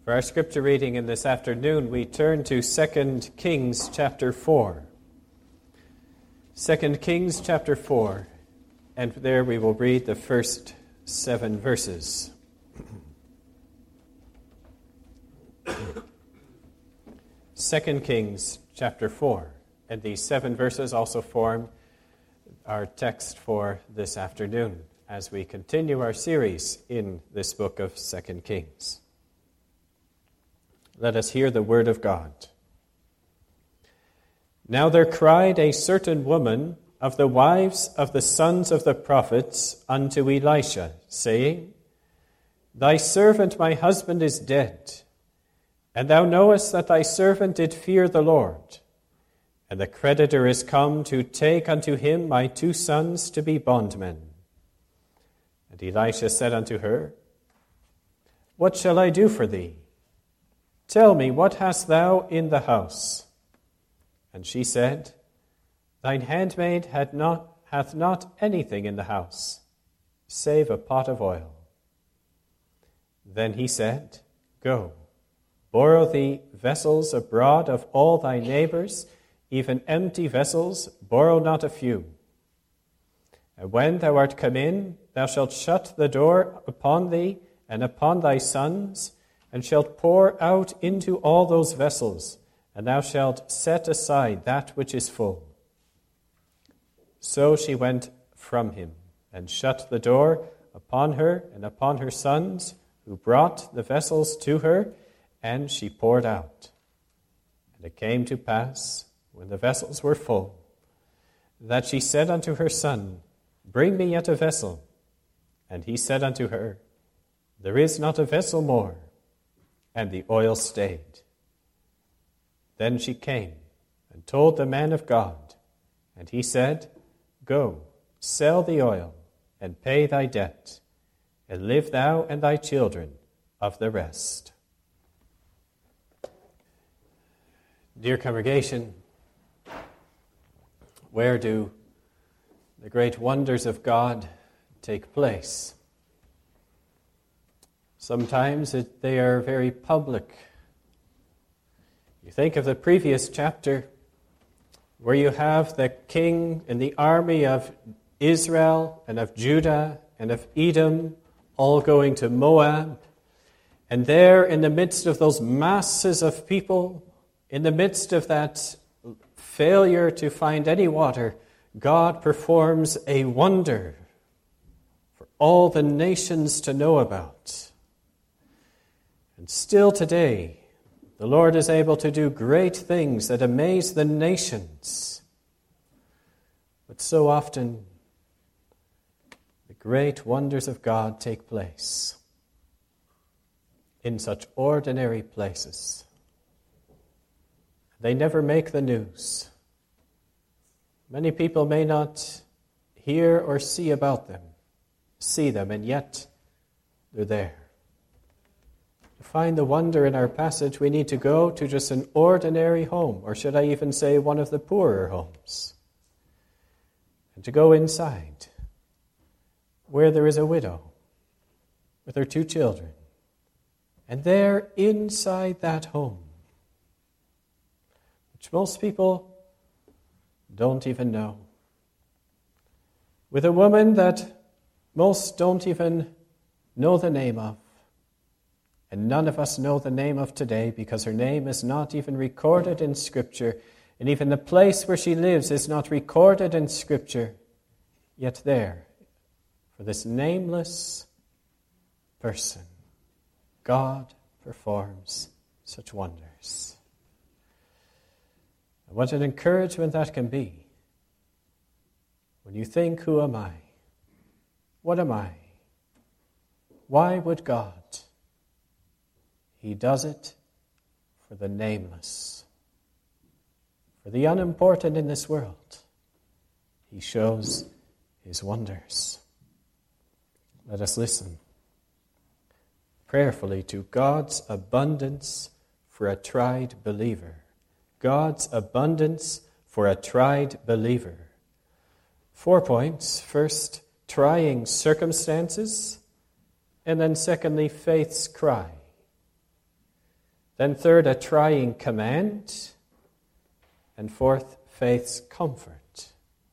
For our scripture reading in this afternoon, we turn to 2 Kings chapter 4. 2 Kings chapter 4, and there we will read the first 7 verses. 2 Kings chapter 4, and these 7 verses also form our text for this afternoon as we continue our series in this book of 2 Kings. Let us hear the word of God. Now there cried a certain woman of the wives of the sons of the prophets unto Elisha, saying, Thy servant my husband is dead, and thou knowest that thy servant did fear the Lord, and the creditor is come to take unto him my 2 sons to be bondmen. And Elisha said unto her, What shall I do for thee? Tell me, what hast thou in the house? And she said, Thine handmaid hath not anything in the house, save a pot of oil. Then he said, Go, borrow thee vessels abroad of all thy neighbors, even empty vessels, borrow not a few. And when thou art come in, thou shalt shut the door upon thee and upon thy sons, and shalt pour out into all those vessels, and thou shalt set aside that which is full. So she went from him, and shut the door upon her and upon her sons, who brought the vessels to her, and she poured out. And it came to pass, when the vessels were full, that she said unto her son, Bring me yet a vessel. And he said unto her, There is not a vessel more. And the oil stayed. Then she came and told the man of God, and he said, Go, sell the oil, and pay thy debt, and live thou and thy children of the rest. Dear congregation, where do the great wonders of God take place? Sometimes they are very public. You think of the previous chapter where you have the king and the army of Israel and of Judah and of Edom all going to Moab. And there in the midst of those masses of people, in the midst of that failure to find any water, God performs a wonder for all the nations to know about. And still today, the Lord is able to do great things that amaze the nations. But so often, the great wonders of God take place in such ordinary places. They never make the news. Many people may not hear or see about them, and yet they're there. To find the wonder in our passage, we need to go to just an ordinary home, or should I even say one of the poorer homes, and to go inside where there is a widow with her 2 children. And there inside that home, which most people don't even know, with a woman that most don't even know the name of, and none of us know the name of today because her name is not even recorded in Scripture, and even the place where she lives is not recorded in Scripture. Yet there, for this nameless person, God performs such wonders. And what an encouragement that can be when you think, who am I? What am I? Why would God? He does it for the nameless, for the unimportant in this world. He shows his wonders. Let us listen prayerfully to God's abundance for a tried believer. God's abundance for a tried believer. 4 points. First, trying circumstances. And then secondly, faith's cry. Then third, a trying command. And fourth, faith's comfort.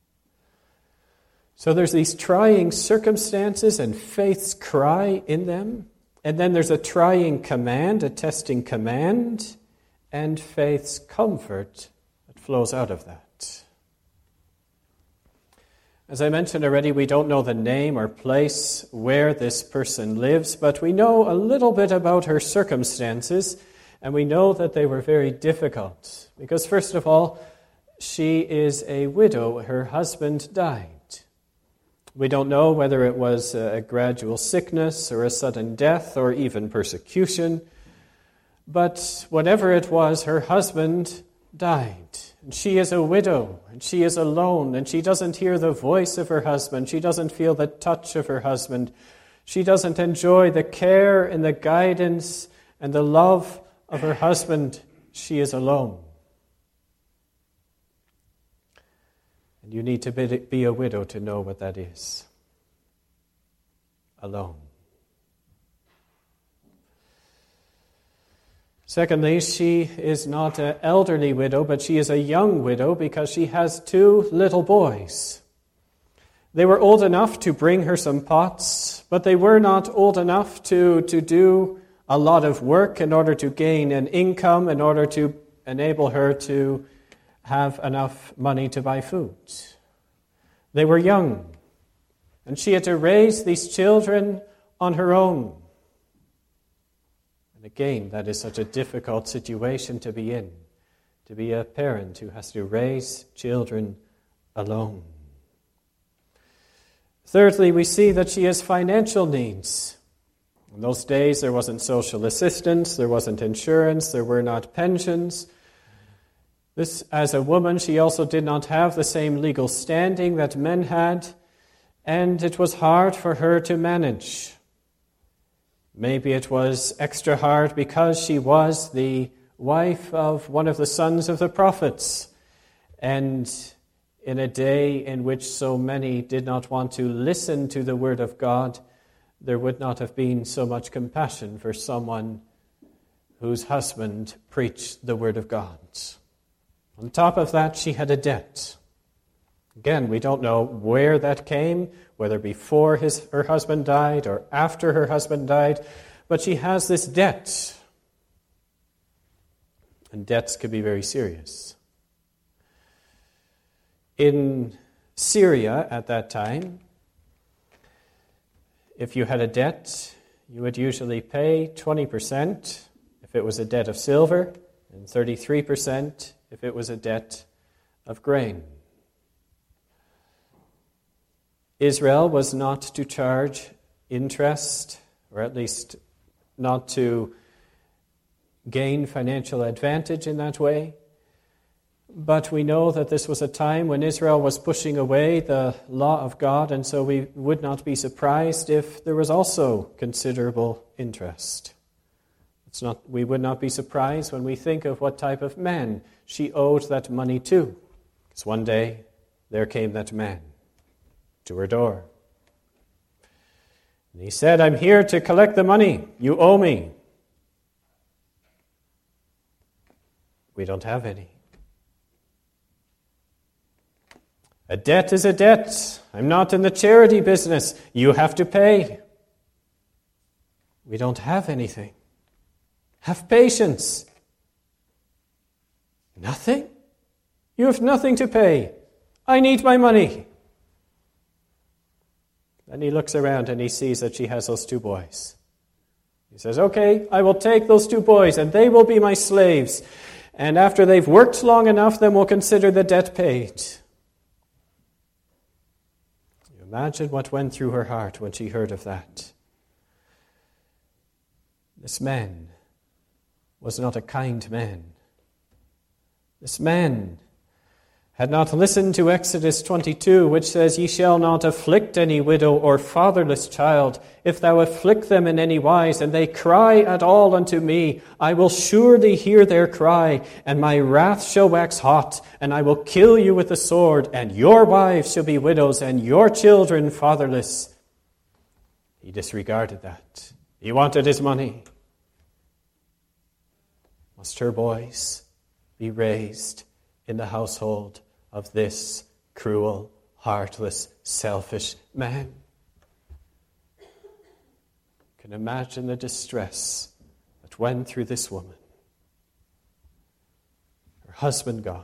So there's these trying circumstances and faith's cry in them. And then there's a trying command, a testing command, and faith's comfort that flows out of that. As I mentioned already, we don't know the name or place where this person lives, but we know a little bit about her circumstances, and we know that they were very difficult. Because first of all, she is a widow. Her husband died. We don't know whether it was a gradual sickness or a sudden death or even persecution. But whatever it was, her husband died. And she is a widow, and she is alone, and she doesn't hear the voice of her husband. She doesn't feel the touch of her husband. She doesn't enjoy the care and the guidance and the love of her husband. She is alone. And you need to be a widow to know what that is. Alone. Secondly, she is not an elderly widow, but she is a young widow because she has 2 little boys. They were old enough to bring her some pots, but they were not old enough to do a lot of work in order to gain an income, in order to enable her to have enough money to buy food. They were young, and she had to raise these children on her own. And again, that is such a difficult situation to be in, to be a parent who has to raise children alone. Thirdly, we see that she has financial needs. In those days, there wasn't social assistance, there wasn't insurance, there were not pensions. This, as a woman, she also did not have the same legal standing that men had, and it was hard for her to manage. Maybe it was extra hard because she was the wife of one of the sons of the prophets, and in a day in which so many did not want to listen to the word of God, there would not have been so much compassion for someone whose husband preached the word of God. On top of that, she had a debt. Again, we don't know where that came, whether before her husband died or after her husband died, but she has this debt. And debts can be very serious. In Syria at that time, if you had a debt, you would usually pay 20% if it was a debt of silver, and 33% if it was a debt of grain. Israel was not to charge interest, or at least not to gain financial advantage in that way. But we know that this was a time when Israel was pushing away the law of God, and so we would not be surprised if there was also considerable interest. We would not be surprised when we think of what type of man she owed that money to. Because one day, there came that man to her door. And he said, "I'm here to collect the money. You owe me." We don't have any. A debt is a debt. I'm not in the charity business. You have to pay. We don't have anything. Have patience. Nothing? You have nothing to pay. I need my money. Then he looks around and he sees that she has those 2 boys. He says, "Okay, I will take those 2 boys and they will be my slaves. And after they've worked long enough, then we'll consider the debt paid." You imagine what went through her heart when she heard of that. This man was not a kind man. This man had not listened to Exodus 22, which says, "Ye shall not afflict any widow or fatherless child. If thou afflict them in any wise, and they cry at all unto me, I will surely hear their cry, and my wrath shall wax hot, and I will kill you with the sword, and your wives shall be widows, and your children fatherless." He disregarded that. He wanted his money. must her boys be raised in the household of this cruel, heartless, selfish man. You can imagine the distress that went through this woman. Her husband gone,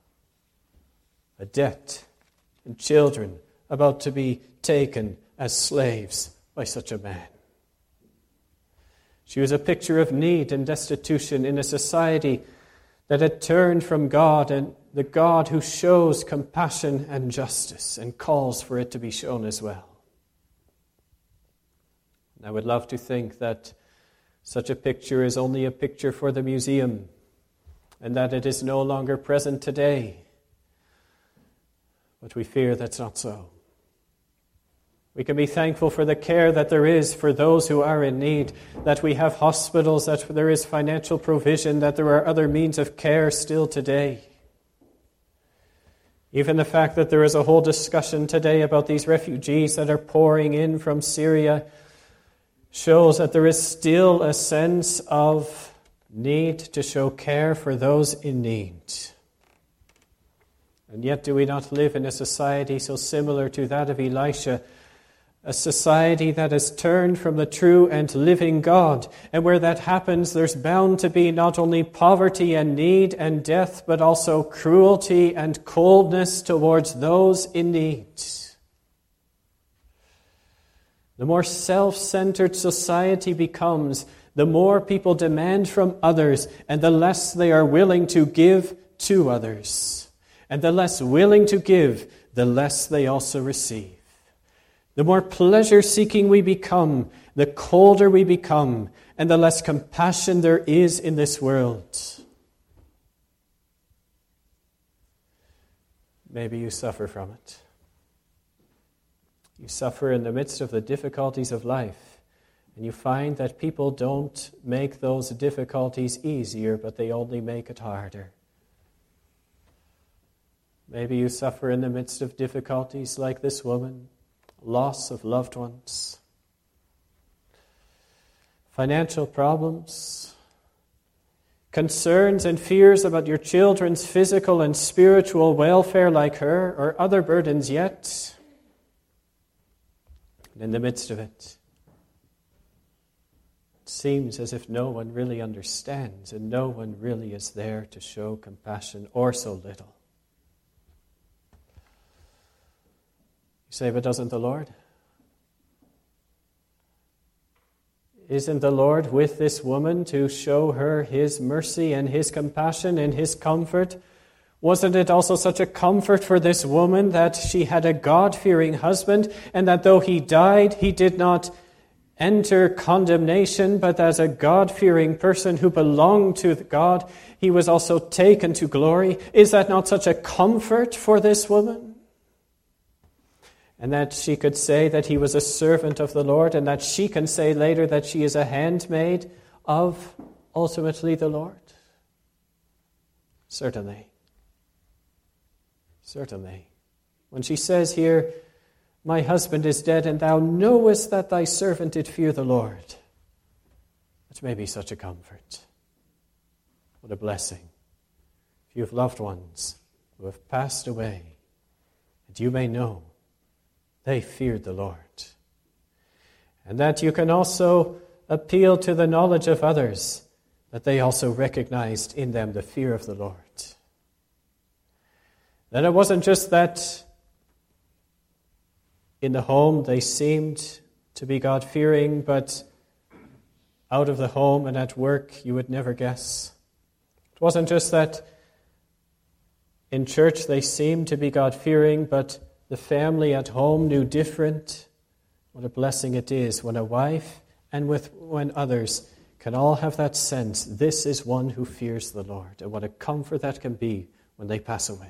a debt, and children about to be taken as slaves by such a man. She was a picture of need and destitution in a society that had turned from God, and the God who shows compassion and justice and calls for it to be shown as well. And I would love to think that such a picture is only a picture for the museum and that it is no longer present today. But we fear that's not so. We can be thankful for the care that there is for those who are in need, that we have hospitals, that there is financial provision, that there are other means of care still today. Even the fact that there is a whole discussion today about these refugees that are pouring in from Syria shows that there is still a sense of need to show care for those in need. And yet do we not live in a society so similar to that of Elisha, a society that has turned from the true and living God, and where that happens, there's bound to be not only poverty and need and death, but also cruelty and coldness towards those in need. The more self-centered society becomes, the more people demand from others, and the less they are willing to give to others. And the less willing to give, the less they also receive. The more pleasure-seeking we become, the colder we become, and the less compassion there is in this world. Maybe you suffer from it. You suffer in the midst of the difficulties of life, and you find that people don't make those difficulties easier, but they only make it harder. Maybe you suffer in the midst of difficulties like this woman, loss of loved ones, financial problems, concerns and fears about your children's physical and spiritual welfare like her, or other burdens yet. And in the midst of it, it seems as if no one really understands and no one really is there to show compassion, or so little. You say, but doesn't the Lord? Isn't the Lord with this woman to show her His mercy and His compassion and His comfort? Wasn't it also such a comfort for this woman that she had a God-fearing husband, and that though he died, he did not enter condemnation, but as a God-fearing person who belonged to God, he was also taken to glory? Is that not such a comfort for this woman? And that she could say that he was a servant of the Lord, and that she can say later that she is a handmaid of, ultimately, the Lord? Certainly. Certainly. When she says here, my husband is dead, and thou knowest that thy servant did fear the Lord. That may be such a comfort. What a blessing. If you have loved ones who have passed away, and you may know they feared the Lord. And that you can also appeal to the knowledge of others, that they also recognized in them the fear of the Lord. That it wasn't just that in the home they seemed to be God-fearing, but out of the home and at work you would never guess. It wasn't just that in church they seemed to be God-fearing, but the family at home knew different. What a blessing it is when a wife and when others can all have that sense, this is one who fears the Lord. And what a comfort that can be when they pass away.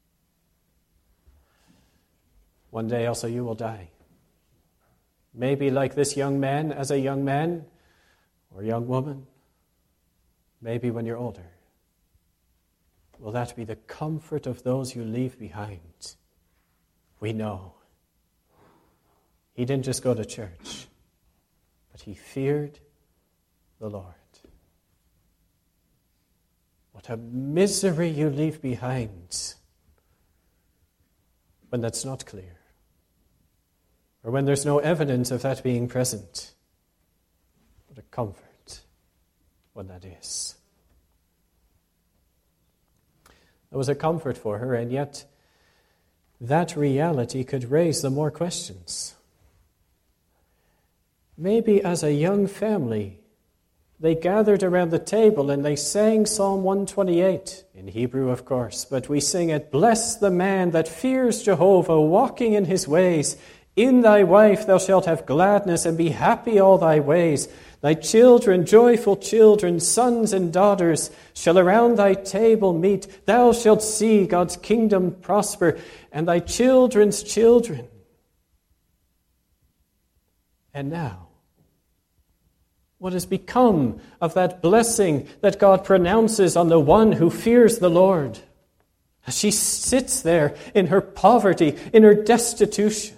One day also you will die. Maybe like this young man as a young man or young woman. Maybe when you're older. Will that be the comfort of those you leave behind? We know he didn't just go to church, but he feared the Lord. What a misery you leave behind when that's not clear, or when there's no evidence of that being present. What a comfort when that is. There was a comfort for her, and yet that reality could raise the more questions. Maybe as a young family, they gathered around the table and they sang Psalm 128, in Hebrew of course, but we sing it, "Bless the man that fears Jehovah, walking in his ways. In thy wife thou shalt have gladness, and be happy all thy ways. Thy children, joyful children, sons and daughters, shall around thy table meet. Thou shalt see God's kingdom prosper, and thy children's children." And now, what has become of that blessing that God pronounces on the one who fears the Lord? As she sits there in her poverty, in her destitution.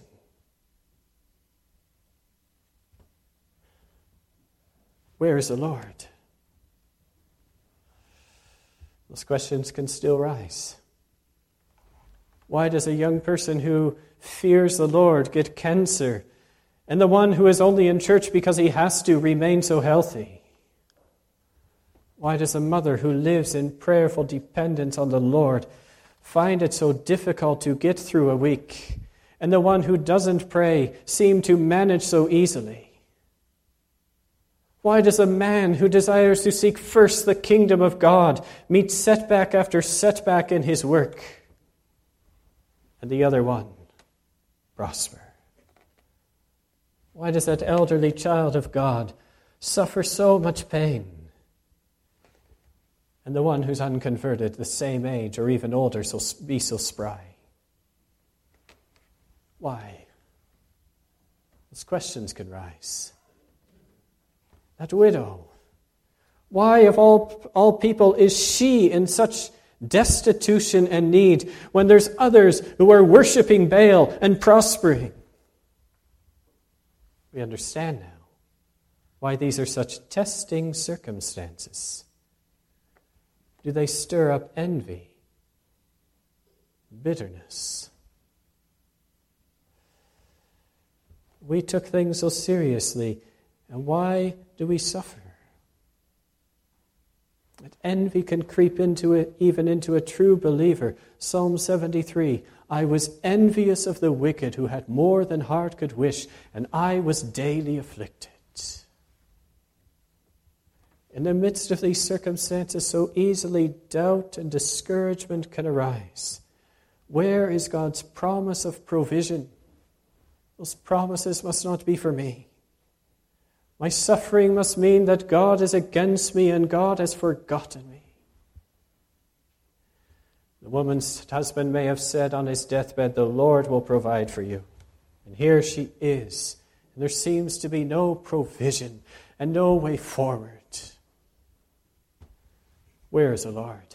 Where is the Lord? Those questions can still rise. Why does a young person who fears the Lord get cancer, and the one who is only in church because he has to remain so healthy? Why does a mother who lives in prayerful dependence on the Lord find it so difficult to get through a week, and the one who doesn't pray seem to manage so easily? Why does a man who desires to seek first the kingdom of God meet setback after setback in his work, and the other one prosper? Why does that elderly child of God suffer so much pain, and the one who's unconverted, the same age or even older, be so spry? Why? Those questions can rise. That widow, why of all people is she in such destitution and need when there's others who are worshiping Baal and prospering? We understand now why these are such testing circumstances. Do they stir up envy, bitterness? We took things so seriously, and why do we suffer? That envy can creep into it, even into a true believer. Psalm 73, "I was envious of the wicked who had more than heart could wish, and I was daily afflicted." In the midst of these circumstances, so easily doubt and discouragement can arise. Where is God's promise of provision? Those promises must not be for me. My suffering must mean that God is against me and God has forgotten me. The woman's husband may have said on his deathbed, "The Lord will provide for you." And here she is, and there seems to be no provision and no way forward. Where is the Lord?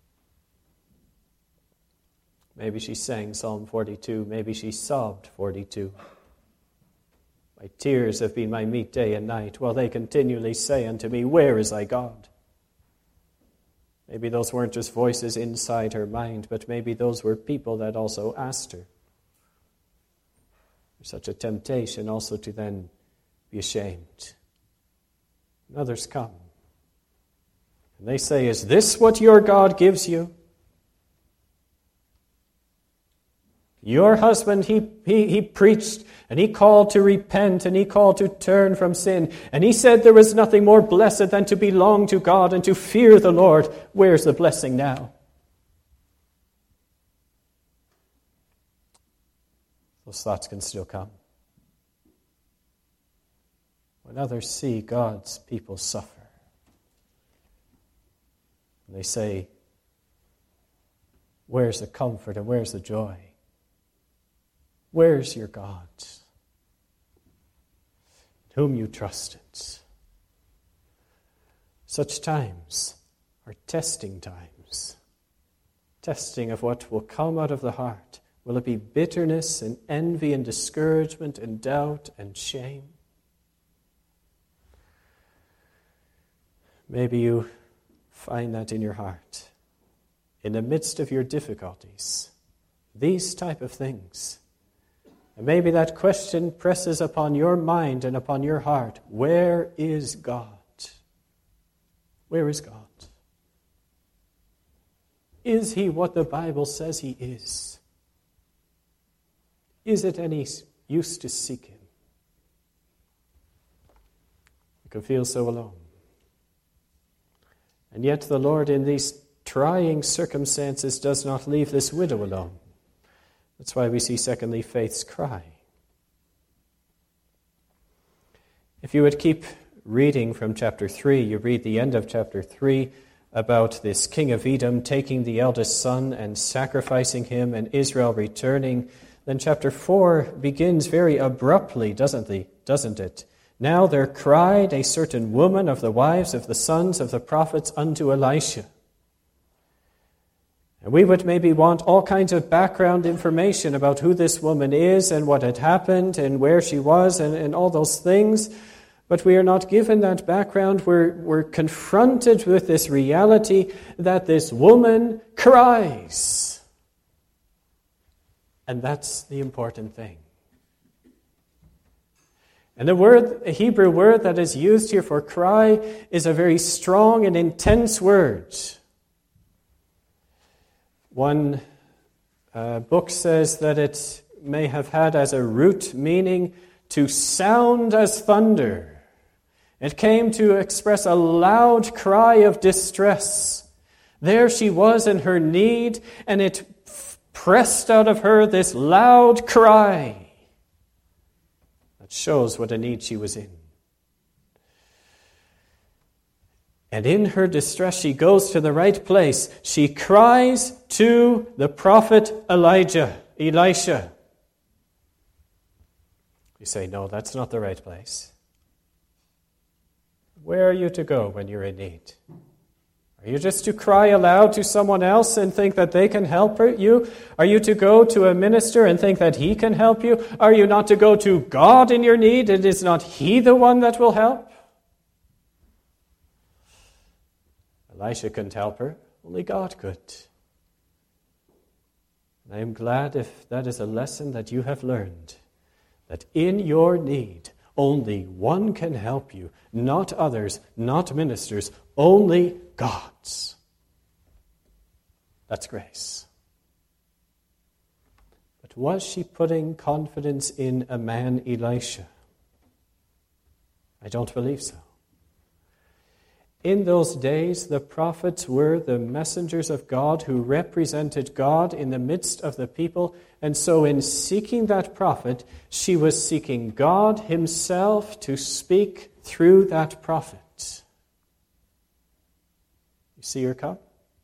Maybe she sang Psalm 42, maybe she sobbed 42. "My tears have been my meat day and night, while they continually say unto me, Where is thy God?" Maybe those weren't just voices inside her mind, but maybe those were people that also asked her. There's such a temptation also to then be ashamed. And others come. And they say, "Is this what your God gives you? Your husband, he preached and he called to repent and he called to turn from sin. And he said there was nothing more blessed than to belong to God and to fear the Lord. Where's the blessing now?" Those thoughts can still come. When others see God's people suffer, and they say, "Where's the comfort and where's the joy? Where's your God, in whom you trusted?" Such times are testing times. Testing of what will come out of the heart. Will it be bitterness and envy and discouragement and doubt and shame? Maybe you find that in your heart. in the midst of your difficulties. These type of things. And maybe that question presses upon your mind and upon your heart. Where is God? Where is God? Is he what the Bible says he is? Is it any use to seek him? You can feel so alone. And yet the Lord in these trying circumstances does not leave this widow alone. That's why we see, secondly, faith's cry. If you would keep reading from chapter 3, you read the end of chapter 3 about this king of Edom taking the eldest son and sacrificing him, and Israel returning. Then chapter 4 begins very abruptly, doesn't it? Now there cried a certain woman of the wives of the sons of the prophets unto Elisha. And we would maybe want all kinds of background information about who this woman is and what had happened and where she was and all those things. But we are not given that background. We're confronted with this reality that this woman cries. And that's the important thing. And the Hebrew word that is used here for cry is a very strong and intense word. One book says that it may have had as a root meaning to sound as thunder. It came to express a loud cry of distress. There she was in her need, and it pressed out of her this loud cry. That shows what a need she was in. And in her distress, she goes to the right place. She cries to the prophet Elisha. You say, no, that's not the right place. Where are you to go when you're in need? Are you just to cry aloud to someone else and think that they can help you? Are you to go to a minister and think that he can help you? Are you not to go to God in your need? And is not he the one that will help? Elisha couldn't help her. Only God could. And I am glad if that is a lesson that you have learned, that in your need, only one can help you, not others, not ministers, only God's. That's grace. But was she putting confidence in a man, Elisha? I don't believe so. In those days, the prophets were the messengers of God who represented God in the midst of the people. And so in seeking that prophet, she was seeking God himself to speak through that prophet. You see her come?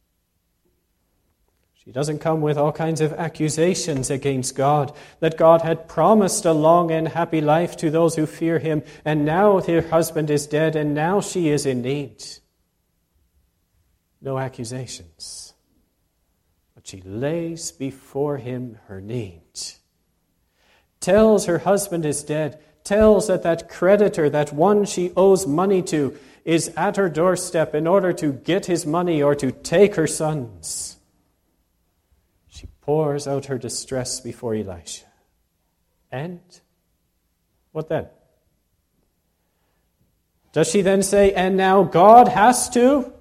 She doesn't come with all kinds of accusations against God, that God had promised a long and happy life to those who fear him, and now her husband is dead, and now she is in need. No accusations. But she lays before him her need. Tells her husband is dead, tells that creditor, that one she owes money to, is at her doorstep in order to get his money or to take her sons. She pours out her distress before Elisha. And what then? Does she then say, and now God has to?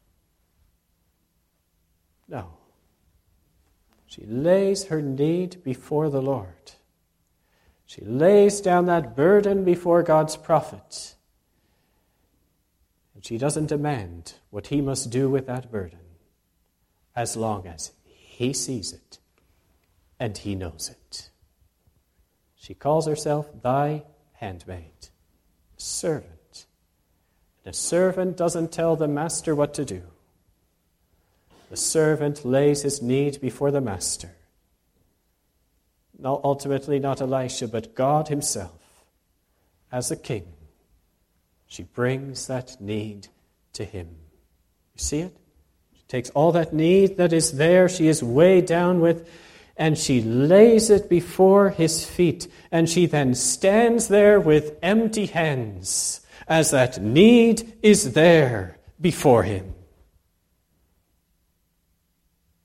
No. She lays her need before the Lord. She lays down that burden before God's prophet. And she doesn't demand what he must do with that burden, as long as he sees it and he knows it. She calls herself thy handmaid, servant. And a servant doesn't tell the master what to do. The servant lays his need before the master. Ultimately not Elisha, but God himself. As a king, she brings that need to him. You see it? She takes all that need that is there, she is weighed down with, and she lays it before his feet. And she then stands there with empty hands, as that need is there before him.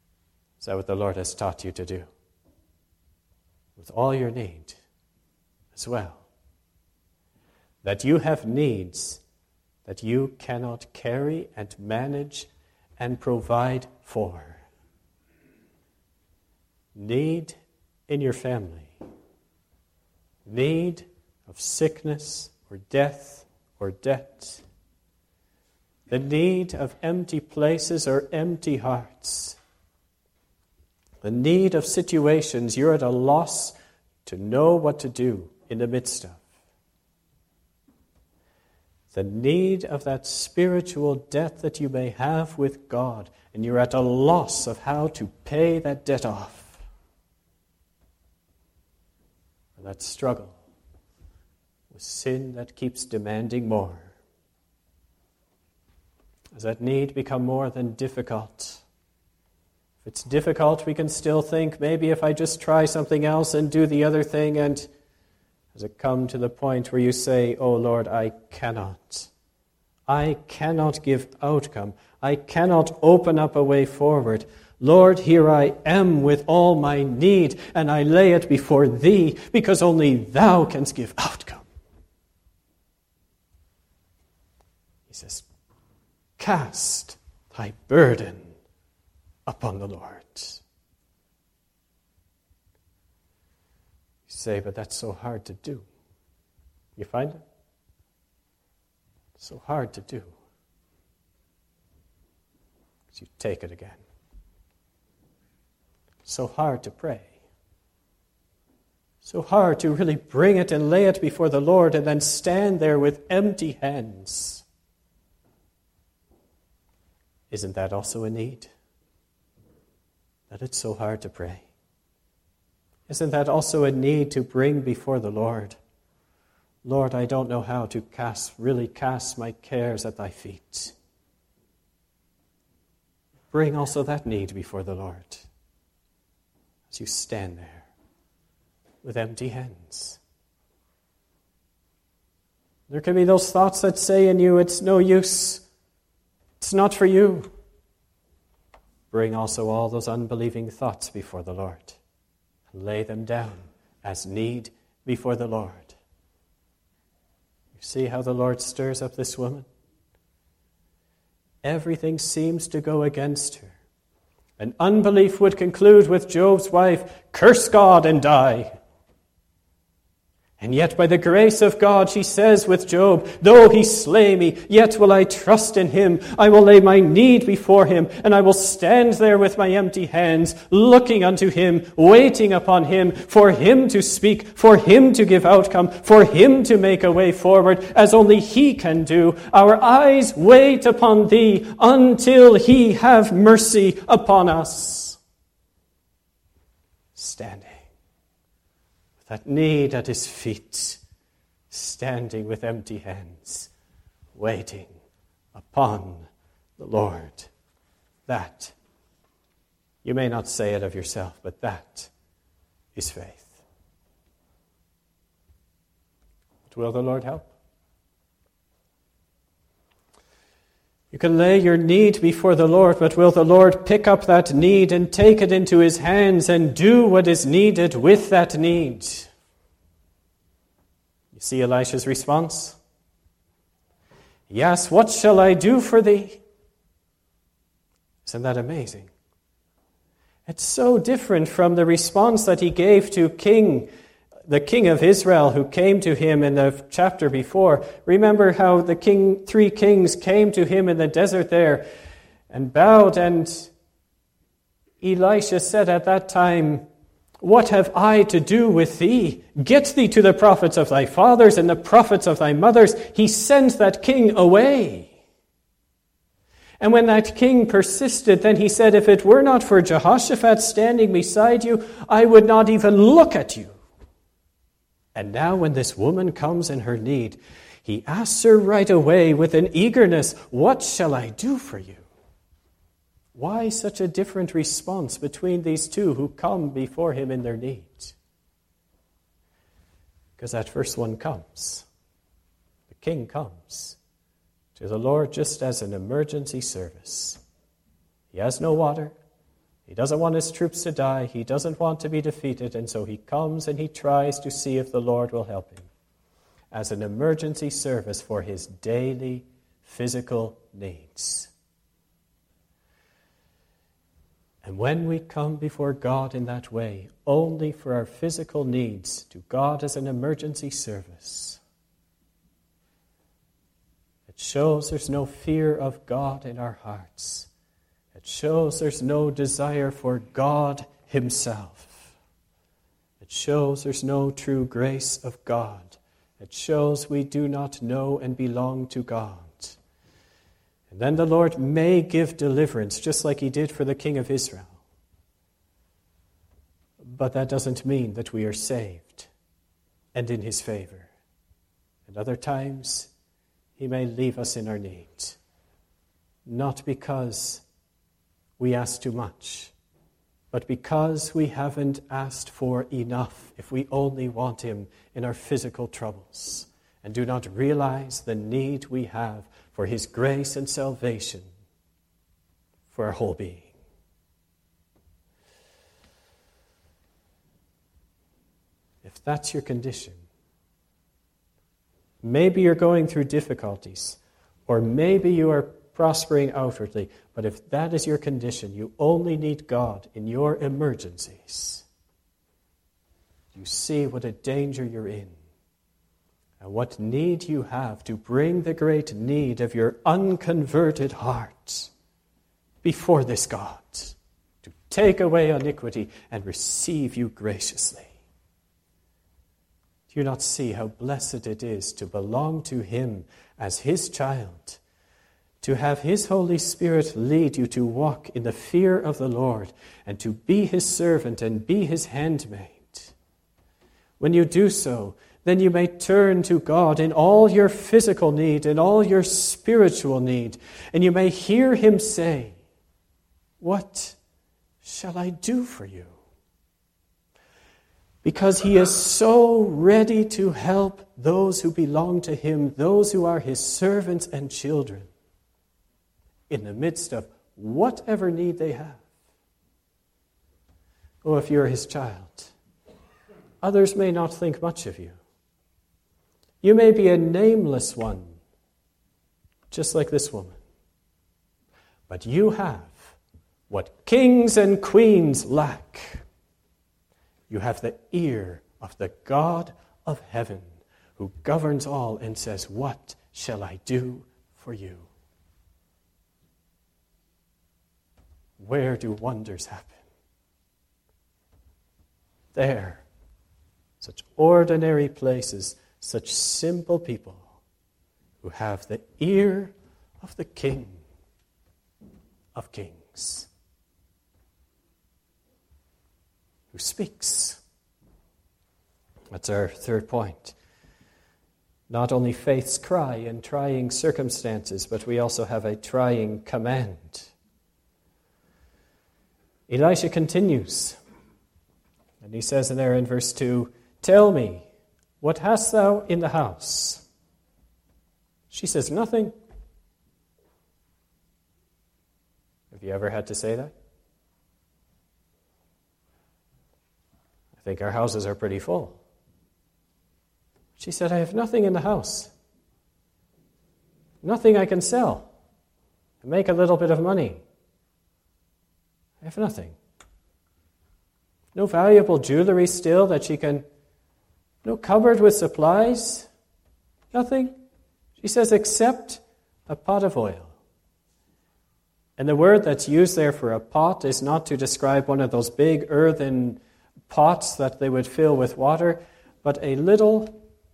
Is that what the Lord has taught you to do? With all your need as well. That you have needs that you cannot carry and manage and provide for. Need in your family. Need of sickness or death or debt. The need of empty places or empty hearts. The need of situations you're at a loss to know what to do in the midst of. The need of that spiritual debt that you may have with God, and you're at a loss of how to pay that debt off. Or that struggle with sin that keeps demanding more. Does that need become more than difficult? If it's difficult, we can still think, maybe if I just try something else and do the other thing, and does it come to the point where you say, oh Lord, I cannot give outcome. I cannot open up a way forward. Lord, here I am with all my need, and I lay it before Thee, because only Thou canst give outcome. He says, cast thy burden upon the Lord. You say, but that's so hard to do. You find it? So hard to do. Because you take it again. So hard to pray. So hard to really bring it and lay it before the Lord and then stand there with empty hands. Isn't that also a need? That it's so hard to pray. Isn't that also a need to bring before the Lord? Lord, I don't know how to really cast my cares at Thy feet. Bring also that need before the Lord as you stand there with empty hands. There can be those thoughts that say in you, it's no use. It's not for you. Bring also all those unbelieving thoughts before the Lord. And lay them down as need before the Lord. You see how the Lord stirs up this woman? Everything seems to go against her. And unbelief would conclude with Job's wife, curse God and die. And yet by the grace of God, she says with Job, though he slay me, yet will I trust in him. I will lay my need before him, and I will stand there with my empty hands, looking unto him, waiting upon him, for him to speak, for him to give outcome, for him to make a way forward, as only he can do. Our eyes wait upon thee until he have mercy upon us. Standing. That need at his feet, standing with empty hands, waiting upon the Lord. That, you may not say it of yourself, but that is faith. But will the Lord help? You can lay your need before the Lord, but will the Lord pick up that need and take it into his hands and do what is needed with that need? You see Elisha's response? Yes, what shall I do for thee? Isn't that amazing? It's so different from the response that he gave to the king of Israel who came to him in the chapter before. Remember how the three kings came to him in the desert there and bowed, and Elisha said at that time, what have I to do with thee? Get thee to the prophets of thy fathers and the prophets of thy mothers. He sent that king away. And when that king persisted, then he said, if it were not for Jehoshaphat standing beside you, I would not even look at you. And now when this woman comes in her need, he asks her right away with an eagerness, what shall I do for you? Why such a different response between these two who come before him in their need? Because that first one comes. The king comes to the Lord just as an emergency service. He has no water. He doesn't want his troops to die. He doesn't want to be defeated. And so he comes and he tries to see if the Lord will help him as an emergency service for his daily physical needs. And when we come before God in that way, only for our physical needs, to God as an emergency service, it shows there's no fear of God in our hearts. It shows there's no desire for God himself. It shows there's no true grace of God. It shows we do not know and belong to God. And then the Lord may give deliverance, just like he did for the king of Israel. But that doesn't mean that we are saved and in his favor. And other times, he may leave us in our need. Not because we ask too much, but because we haven't asked for enough if we only want him in our physical troubles and do not realize the need we have for his grace and salvation for our whole being. If that's your condition, maybe you're going through difficulties, or maybe you are prospering outwardly, but if that is your condition, you only need God in your emergencies. You see what a danger you're in, and what need you have to bring the great need of your unconverted heart before this God, to take away iniquity and receive you graciously. Do you not see how blessed it is to belong to him as his child, to have his Holy Spirit lead you to walk in the fear of the Lord and to be his servant and be his handmaid? When you do so, then you may turn to God in all your physical need and all your spiritual need, and you may hear him say, "What shall I do for you?" Because he is so ready to help those who belong to him, those who are his servants and children, in the midst of whatever need they have. Oh, if you're his child, others may not think much of you. You may be a nameless one, just like this woman. But you have what kings and queens lack. You have the ear of the God of heaven, who governs all and says, "What shall I do for you?" Where do wonders happen? There. Such ordinary places, such simple people who have the ear of the King of Kings, who speaks. That's our third point. Not only faith's cry in trying circumstances, but we also have a trying command. Elisha continues, and he says there in verse 2, "Tell me, what hast thou in the house?" She says, "Nothing." Have you ever had to say that? I think our houses are pretty full. She said, "I have nothing in the house. Nothing I can sell and make a little bit of money. I have nothing. No valuable jewelry still that she can, no cupboard with supplies, nothing." She says, "Except a pot of oil." And the word that's used there for a pot is not to describe one of those big earthen pots that they would fill with water, but a little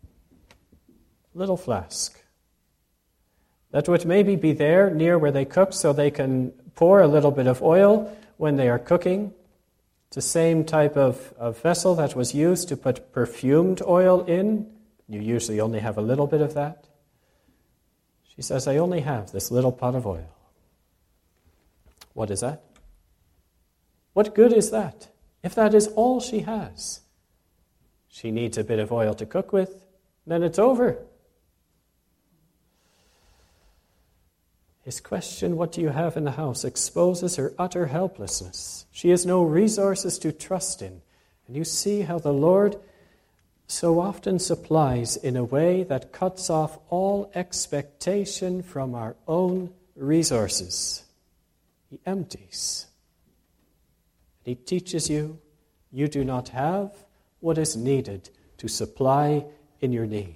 flask that would maybe be there near where they cook so they can pour a little bit of oil when they are cooking. It's the same type of vessel that was used to put perfumed oil in. You usually only have a little bit of that. She says, "I only have this little pot of oil." What is that? What good is that if that is all she has? She needs a bit of oil to cook with, then it's over. His question, "What do you have in the house?" exposes her utter helplessness. She has no resources to trust in. And you see how the Lord so often supplies in a way that cuts off all expectation from our own resources. He empties. He teaches you, you do not have what is needed to supply in your need.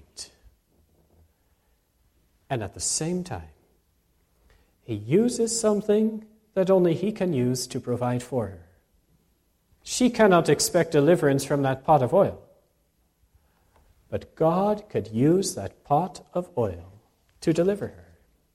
And at the same time, He uses something that only He can use to provide for her. She cannot expect deliverance from that pot of oil. But God could use that pot of oil to deliver her.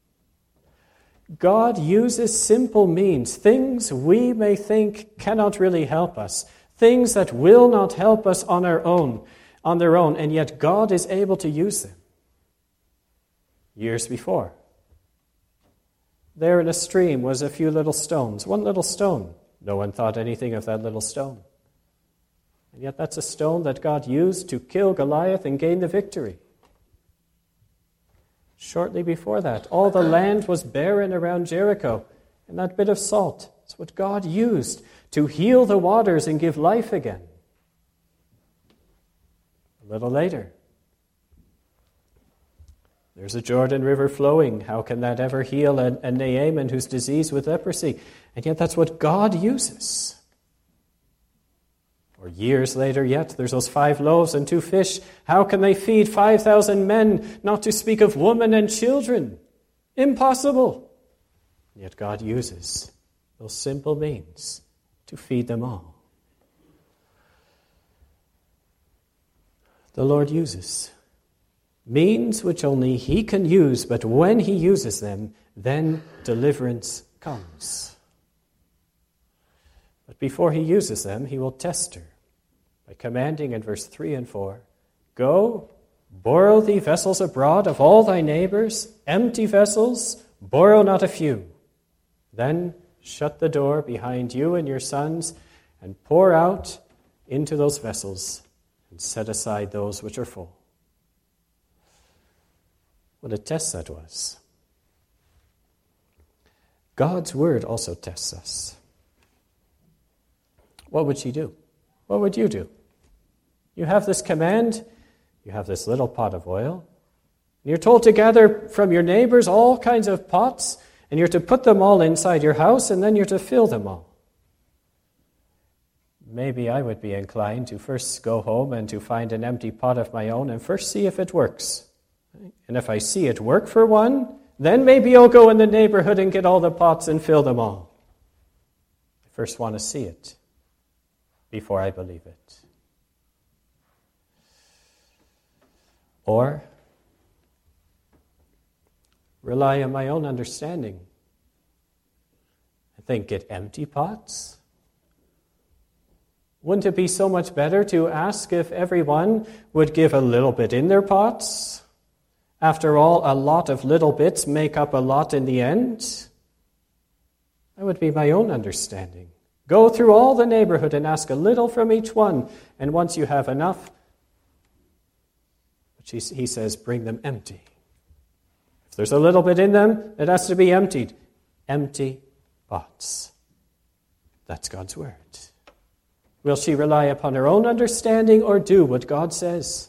God uses simple means, things we may think cannot really help us, things that will not help us on their own, and yet God is able to use them. Years before, there in a stream was a few little stones, one little stone. No one thought anything of that little stone. And yet that's a stone that God used to kill Goliath and gain the victory. Shortly before that, all the land was barren around Jericho, and that bit of salt is what God used to heal the waters and give life again. A little later, there's a Jordan River flowing. How can that ever heal a Naaman who's diseased with leprosy? And yet that's what God uses. Or years later yet, there's those 5 loaves and 2 fish. How can they feed 5,000 men, not to speak of women and children? Impossible. And yet God uses those simple means to feed them all. The Lord uses means which only He can use, but when He uses them, then deliverance comes. But before He uses them, He will test her by commanding in verse 3 and 4, "Go, borrow thee vessels abroad of all thy neighbors, empty vessels, borrow not a few. Then shut the door behind you and your sons, and pour out into those vessels, and set aside those which are full." What a test that was. God's word also tests us. What would she do? What would you do? You have this command, you have this little pot of oil, and you're told to gather from your neighbors all kinds of pots, and you're to put them all inside your house, and then you're to fill them all. Maybe I would be inclined to first go home and to find an empty pot of my own and first see if it works. And if I see it work for one, then maybe I'll go in the neighborhood and get all the pots and fill them all. I first want to see it before I believe it. Or rely on my own understanding. I think, get empty pots? Wouldn't it be so much better to ask if everyone would give a little bit in their pots? After all, a lot of little bits make up a lot in the end. That would be my own understanding. Go through all the neighborhood and ask a little from each one, and once you have enough, he says, bring them empty. If there's a little bit in them, it has to be emptied. Empty pots. That's God's word. Will she rely upon her own understanding or do what God says?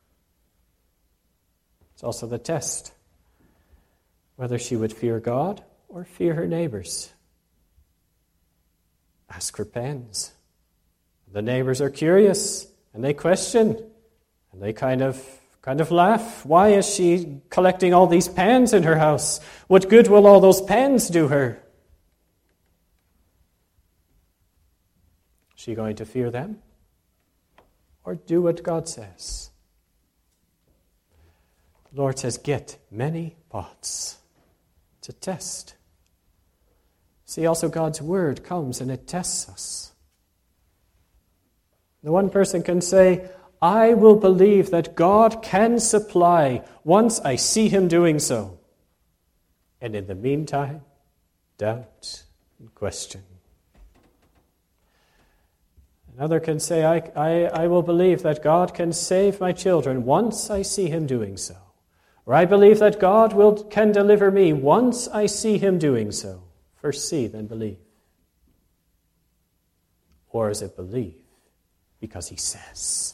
It's also the test, whether she would fear God or fear her neighbors. Ask for pens. The neighbors are curious, and they question, and they kind of laugh. Why is she collecting all these pans in her house? What good will all those pans do her? Is she going to fear them or do what God says? The Lord says, get many pots. It's a test. See, also God's word comes and it tests us. The one person can say, I will believe that God can supply once I see him doing so. And in the meantime, doubt and question. Another can say, I will believe that God can save my children once I see him doing so. Or I believe that God can deliver me once I see him doing so. First see, then believe. Or is it believe because he says?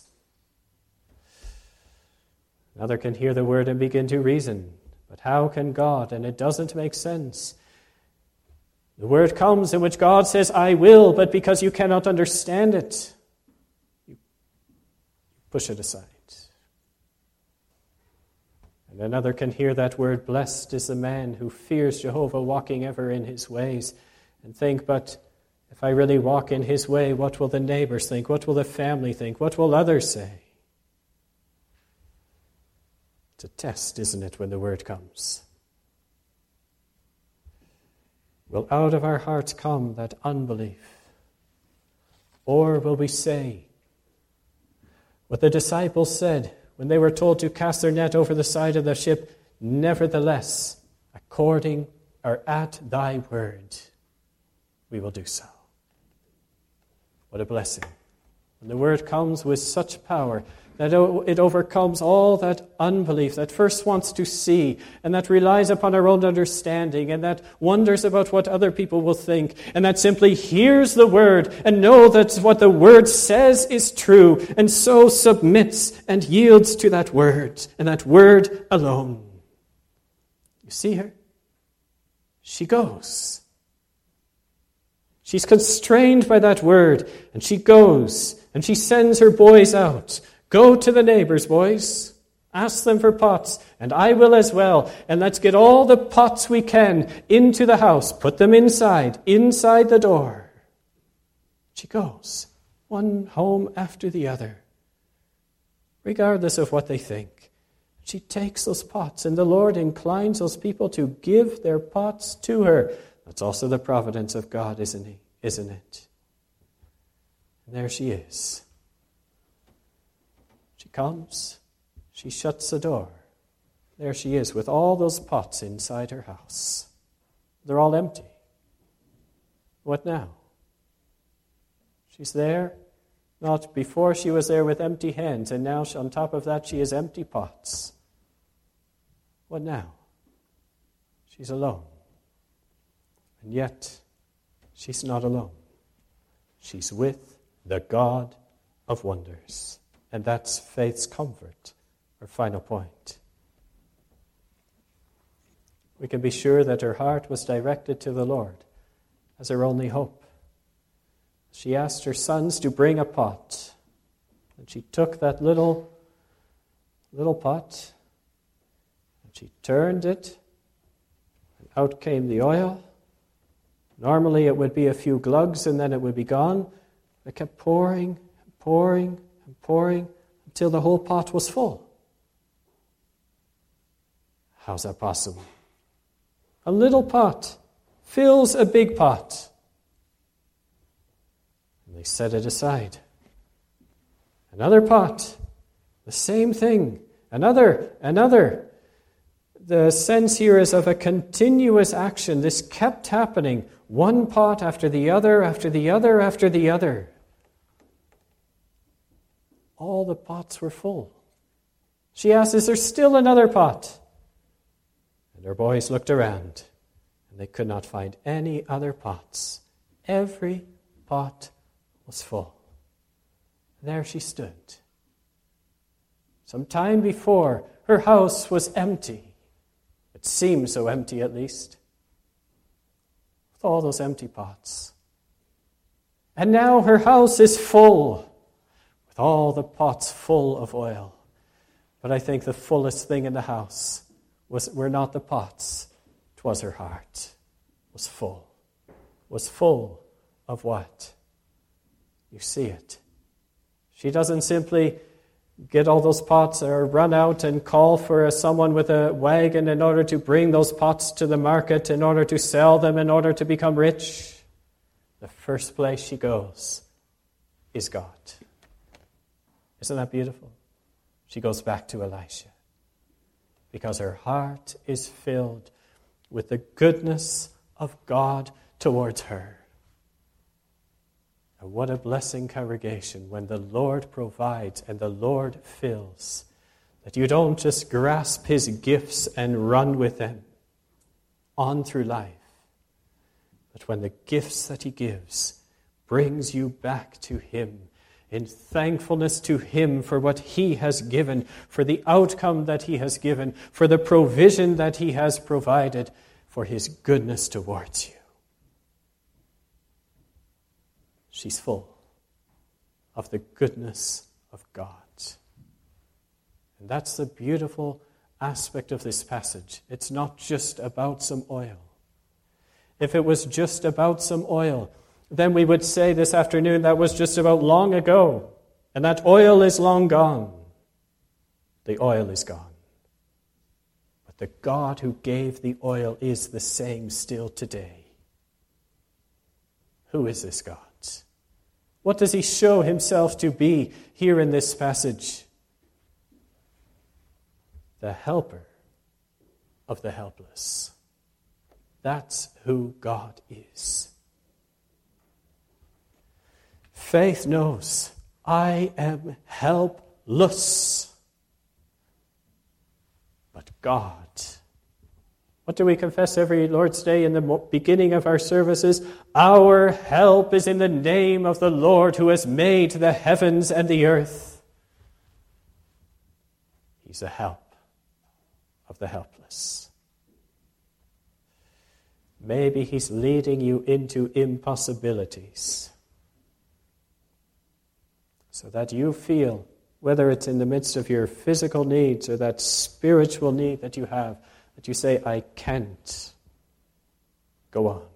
Another can hear the word and begin to reason. But how can God? And it doesn't make sense. The word comes in which God says, I will, but because you cannot understand it, you push it aside. And another can hear that word, blessed is the man who fears Jehovah, walking ever in his ways, and think, but if I really walk in his way, what will the neighbors think? What will the family think? What will others say? It's a test, isn't it, when the word comes? Will out of our hearts come that unbelief? Or will we say what the disciples said when they were told to cast their net over the side of the ship, nevertheless, according or at thy word, we will do so. What a blessing. When the word comes with such power that it overcomes all that unbelief that first wants to see and that relies upon our own understanding and that wonders about what other people will think and that simply hears the word and know that what the word says is true and so submits and yields to that word and that word alone. You see her? She goes. She's constrained by that word and she goes and she sends her boys out. Go to the neighbors, boys. Ask them for pots, and I will as well. And let's get all the pots we can into the house. Put them inside the door. She goes, one home after the other, regardless of what they think. She takes those pots, and the Lord inclines those people to give their pots to her. That's also the providence of God, isn't it? And there she is. She comes, she shuts the door. There she is with all those pots inside her house. They're all empty. What now? She's there, not before she was there with empty hands, and now on top of that she has empty pots. What now? She's alone. And yet, she's not alone. She's with the God of wonders. And that's faith's comfort, our final point. We can be sure that her heart was directed to the Lord as her only hope. She asked her sons to bring a pot. And she took that little pot, and she turned it, and out came the oil. Normally it would be a few glugs and then it would be gone. It kept pouring and pouring and pouring until the whole pot was full. How's that possible? A little pot fills a big pot. And they set it aside. Another pot, the same thing. Another. The sense here is of a continuous action. This kept happening. One pot after the other, after the other, after the other. All the pots were full. She asked, is there still another pot? And her boys looked around, and they could not find any other pots. Every pot was full. And there she stood. Some time before, her house was empty. It seemed so empty, at least, with all those empty pots. And now her house is full, with all the pots full of oil. But I think the fullest thing in the house were not the pots, it was her heart. It was full. It was full of what? You see it. She doesn't simply get all those pots or run out and call for someone with a wagon in order to bring those pots to the market, in order to sell them, in order to become rich. The first place she goes is God. Isn't that beautiful? She goes back to Elisha because her heart is filled with the goodness of God towards her. And what a blessing, congregation, when the Lord provides and the Lord fills. That you don't just grasp his gifts and run with them on through life, but when the gifts that he gives brings you back to him, in thankfulness to him for what he has given, for the outcome that he has given, for the provision that he has provided, for his goodness towards you. She's full of the goodness of God. And that's the beautiful aspect of this passage. It's not just about some oil. If it was just about some oil, then we would say this afternoon that was just about long ago, and that oil is long gone. The oil is gone. But the God who gave the oil is the same still today. Who is this God? What does he show himself to be here in this passage? The helper of the helpless. That's who God is. Faith knows, I am helpless. But God. What do we confess every Lord's Day in the beginning of our services? Our help is in the name of the Lord who has made the heavens and the earth. He's the help of the helpless. Maybe he's leading you into impossibilities so that you feel, whether it's in the midst of your physical needs or that spiritual need that you have, that you say, I can't go on.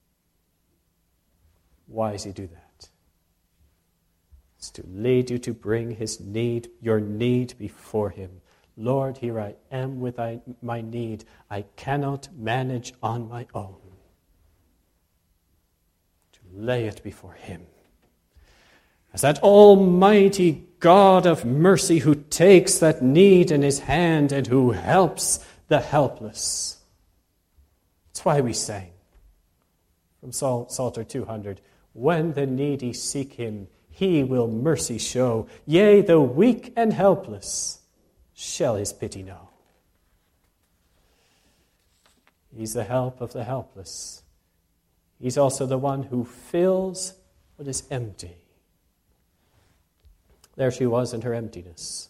Why does he do that? It's to lead you to bring your need before him. Lord, here I am with my need. I cannot manage on my own. To lay it before him. As that almighty God of mercy who takes that need in his hand and who helps the helpless. That's why we sang from Psalter 200, when the needy seek him, he will mercy show. Yea, the weak and helpless shall his pity know. He's the help of the helpless. He's also the one who fills what is empty. There she was in her emptiness.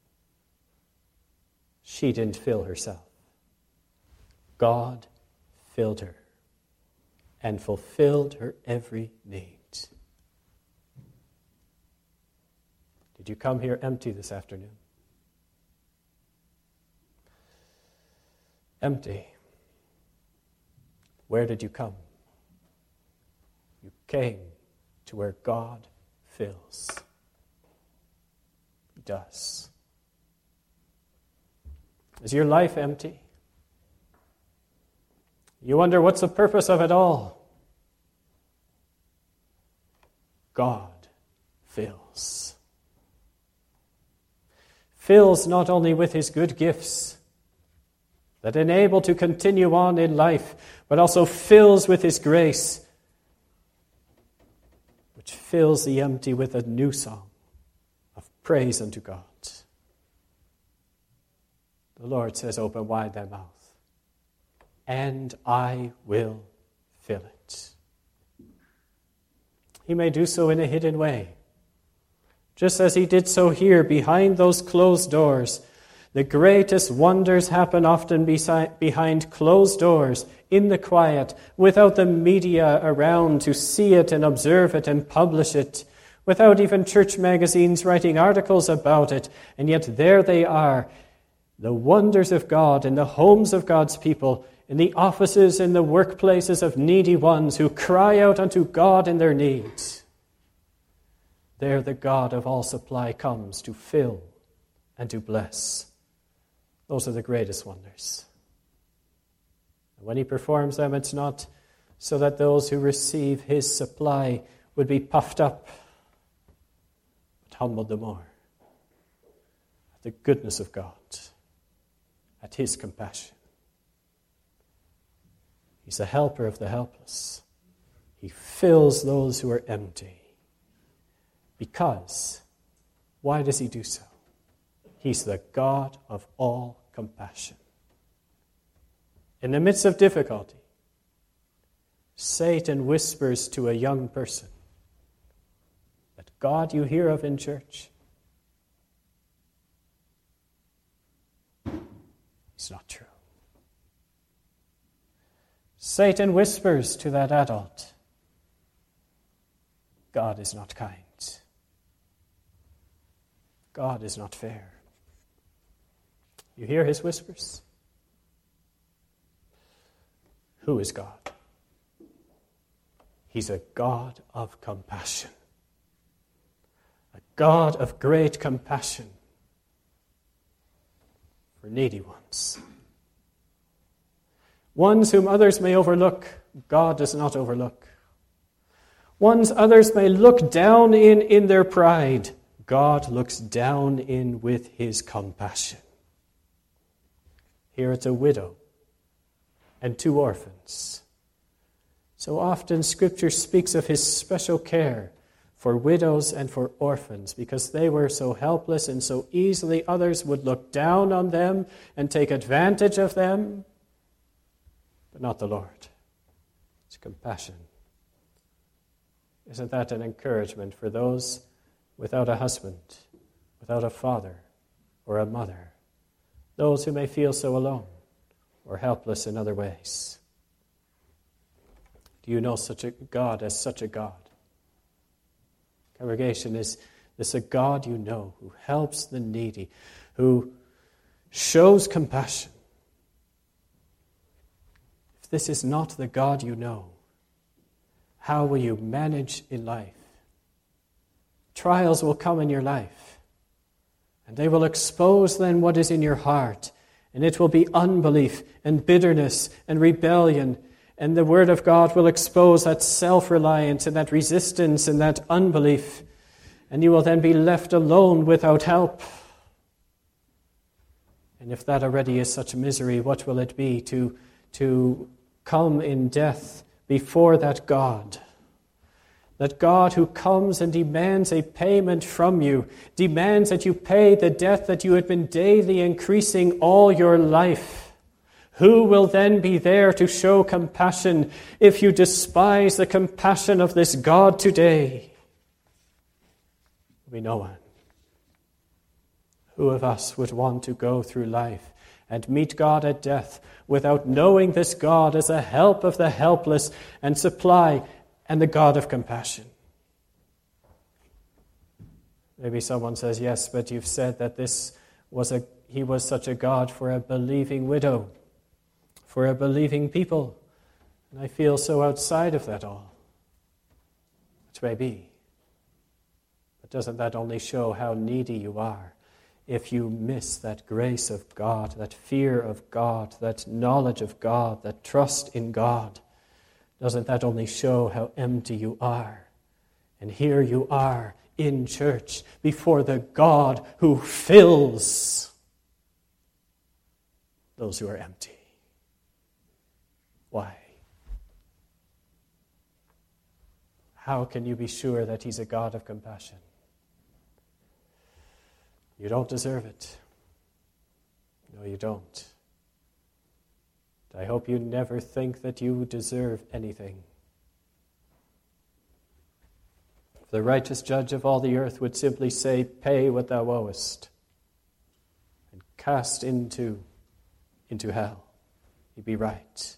She didn't fill herself. God filled her and fulfilled her every need. Did you come here empty this afternoon? Empty. Where did you come? You came to where God fills. He does. Is your life empty? You wonder, what's the purpose of it all? God fills. Fills not only with his good gifts that enable to continue on in life, but also fills with his grace, which fills the empty with a new song of praise unto God. The Lord says, open wide thy mouth, and I will fill it. He may do so in a hidden way, just as he did so here behind those closed doors. The greatest wonders happen often behind closed doors, in the quiet, without the media around to see it and observe it and publish it, without even church magazines writing articles about it. And yet there they are, the wonders of God in the homes of God's people, in the offices, in the workplaces of needy ones who cry out unto God in their needs. There the God of all supply comes to fill and to bless. Those are the greatest wonders. And when he performs them, it's not so that those who receive his supply would be puffed up, but humbled the more at the goodness of God, at his compassion. He's the helper of the helpless. He fills those who are empty. Because, why does he do so? He's the God of all compassion. In the midst of difficulty, Satan whispers to a young person, that God you hear of in church, it's not true. Satan whispers to that adult, God is not kind. God is not fair. You hear his whispers? Who is God? He's a God of compassion. A God of great compassion for needy ones. Ones whom others may overlook, God does not overlook. Ones others may look down in their pride, God looks down in with his compassion. Here it's a widow and 2 orphans. So often Scripture speaks of his special care for widows and for orphans because they were so helpless and so easily others would look down on them and take advantage of them. But not the Lord. It's compassion. Isn't that an encouragement for those without a husband, without a father or a mother, those who may feel so alone or helpless in other ways? Do you know such a God as such a God? Congregation, is this a God you know who helps the needy, who shows compassion? If this is not the God you know, how will you manage in life? Trials will come in your life, and they will expose then what is in your heart, and it will be unbelief and bitterness and rebellion, and the Word of God will expose that self-reliance and that resistance and that unbelief, and you will then be left alone without help. And if that already is such misery, what will it be to come in death before that God? That God who comes and demands a payment from you, demands that you pay the debt that you had been daily increasing all your life. Who will then be there to show compassion if you despise the compassion of this God today? We no one. Who of us would want to go through life and meet God at death without knowing this God as a help of the helpless and supply and the God of compassion? Maybe someone says, yes, but you've said that he was such a God for a believing widow, for a believing people. And I feel so outside of that all. Which may be. But doesn't that only show how needy you are if you miss that grace of God, that fear of God, that knowledge of God, that trust in God? Doesn't that only show how empty you are? And here you are in church before the God who fills those who are empty. Why? How can you be sure that he's a God of compassion? You don't deserve it. No, you don't. I hope you never think that you deserve anything. The righteous judge of all the earth would simply say, pay what thou owest, and cast into hell. He'd be right.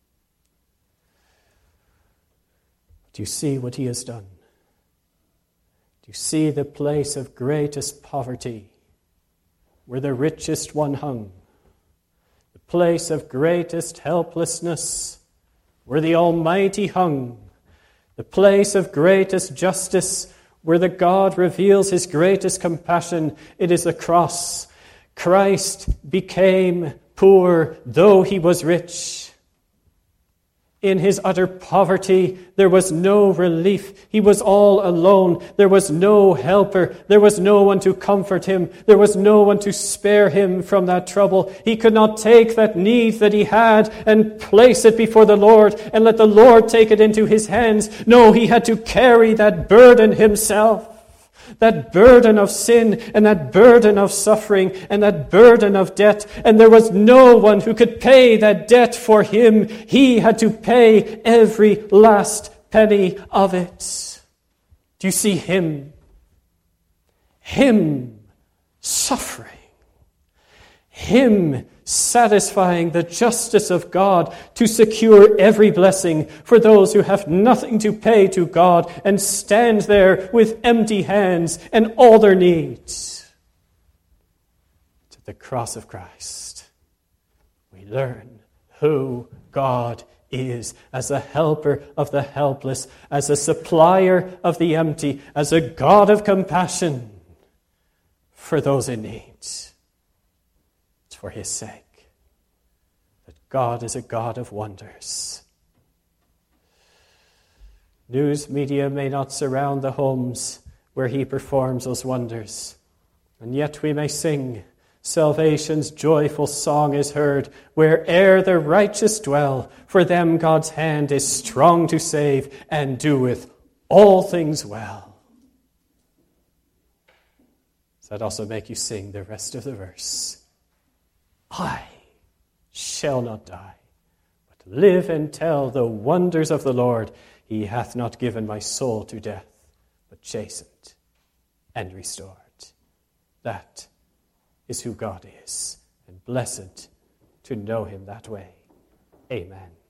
Do you see what he has done? Do you see the place of greatest poverty, where the richest one hung? The place of greatest helplessness, where the Almighty hung. The place of greatest justice, where the God reveals his greatest compassion. It is the cross. Christ became poor, though he was rich. In his utter poverty, there was no relief. He was all alone. There was no helper. There was no one to comfort him. There was no one to spare him from that trouble. He could not take that need that he had and place it before the Lord and let the Lord take it into his hands. No, he had to carry that burden himself. that burden of sin and that burden of suffering and that burden of debt. And there was no one who could pay that debt for him. He had to pay every last penny of it. Do you see him? Him suffering. Him satisfying the justice of God to secure every blessing for those who have nothing to pay to God and stand there with empty hands and all their needs. To the cross of Christ, we learn who God is as a helper of the helpless, as a supplier of the empty, as a God of compassion for those in need. It's for his sake that God is a God of wonders. News media may not surround the homes where he performs those wonders, and yet we may sing, salvation's joyful song is heard, where'er the righteous dwell, for them God's hand is strong to save, and doeth all things well. Does that also make you sing the rest of the verse? I shall not die, but live and tell the wonders of the Lord. He hath not given my soul to death, but chastened and restored. That is who God is, and blessed to know him that way. Amen.